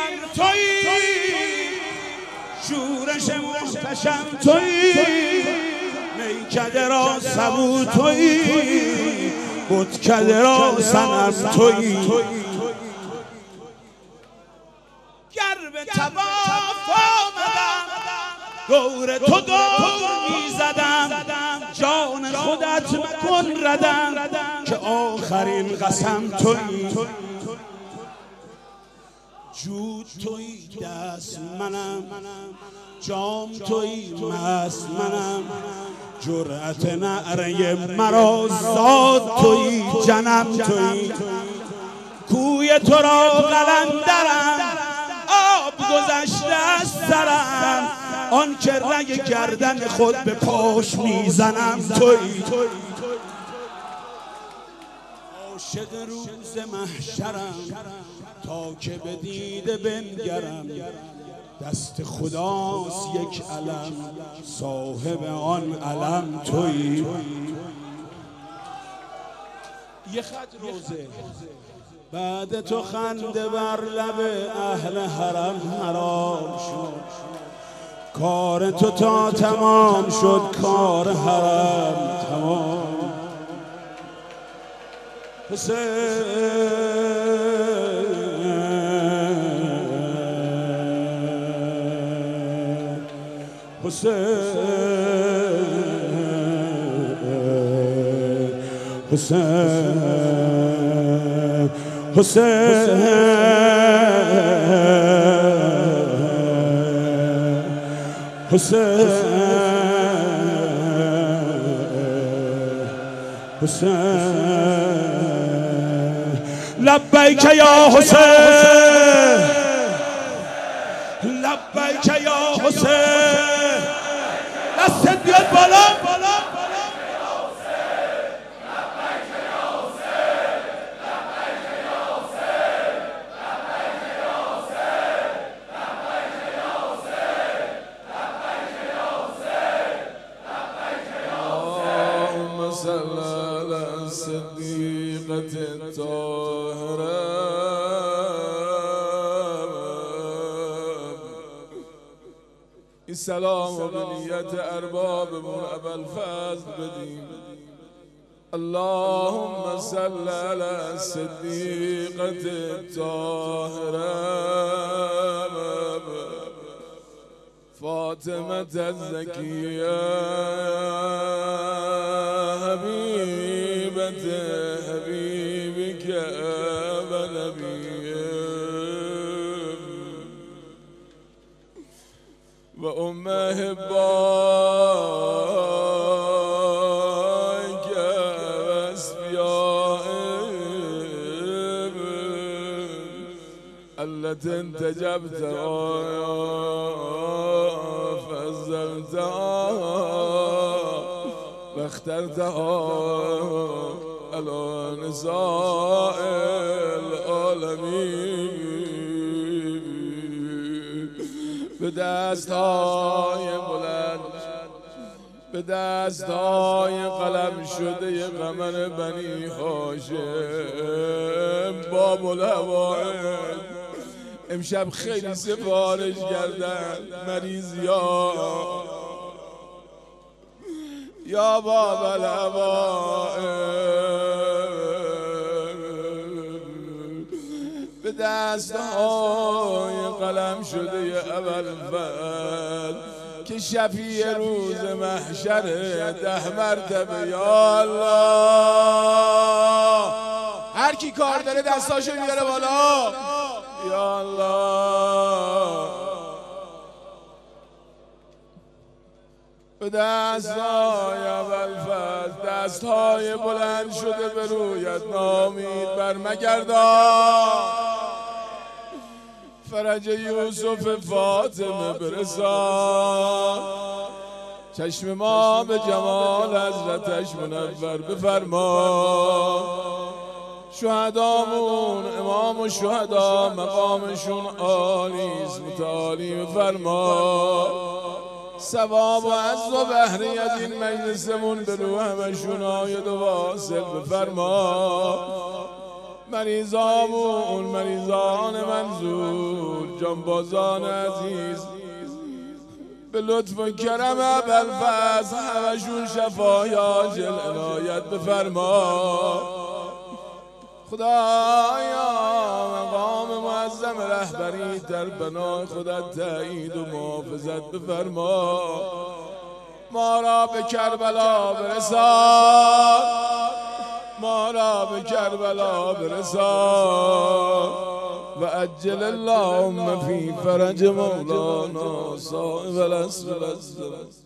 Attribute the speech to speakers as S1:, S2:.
S1: تویی، شورش محتشم تویی، میکده را سبو تویی، بتکده را صنم تویی. گر به طواف آمدم دور تو دور میزدم، جان خودت مکن ردم که آخرین قسم تویی. جود تویی دست منم، جام تویی مست منم، جرأت نعره مرا زاد تویی، جنم تویی. کوی تو را قلندرم، آب گذشته از سرم، آن که رگ گردن خود به پاش میزنم تویی. عاشق روز محشرم تا که به دیده بنگرم، دست خداست یک علم، صاحب آن علم تویی. یه خط روزه بعد تو خنده بر لب اهل حرم حرام شد، کار تو تا تمام شد کار حرم تمام. حسین حسین حسین حسین حسین حسین لبیک یا حسین، لبیک یا حسین. دستت بیاد بالا.
S2: این سلام و بنیت اربابمون ابوالفضل بدیم. اللهم صل علی الصدیقة الطاهرة فاطمة الزكية حبيبة حبيبك ونبيك وأم أحبائك وأصفيائك التي انتجبتها فأزلتها واخترتها على نساء العالمين. به دستهای بلند، به دستهای قلم شده قمر بنی هاشم باب الهوائج امشب خیلی سفارش کردن مریضیا. یا باب الهوائج به دستهای قلم شده ابوالفضل که شفیع روز محشر 10 مرتبه یا الله. هر کی کار داره دستاشو بیاره بالا. یا الله به دستهای ابوالفضل، دستهای بلند شده به رویت نامید بر مگردان. فرج یوسف فاطمه برسان، چشم ما به جمال حضرتش منور بفرما. شهدامون امام و شهدا مقامشون عالیست متعالی بفرما. ثواب و عز و بهره از این مجلسمون به روح همشون آید و واصل بفرما. مریضامون مریضان منظور جانبازان عزیز به لطف و کرم ابوالفضل همشون شفای عاجل عنایت بفرما. خدایا مقام معظم رهبری در بنای خودت تایید و محافظت بفرما. ما را به کربلا برسان، ما را به کربلا برسان و عجل اللهم فی فرج مولانا صاحب العصر.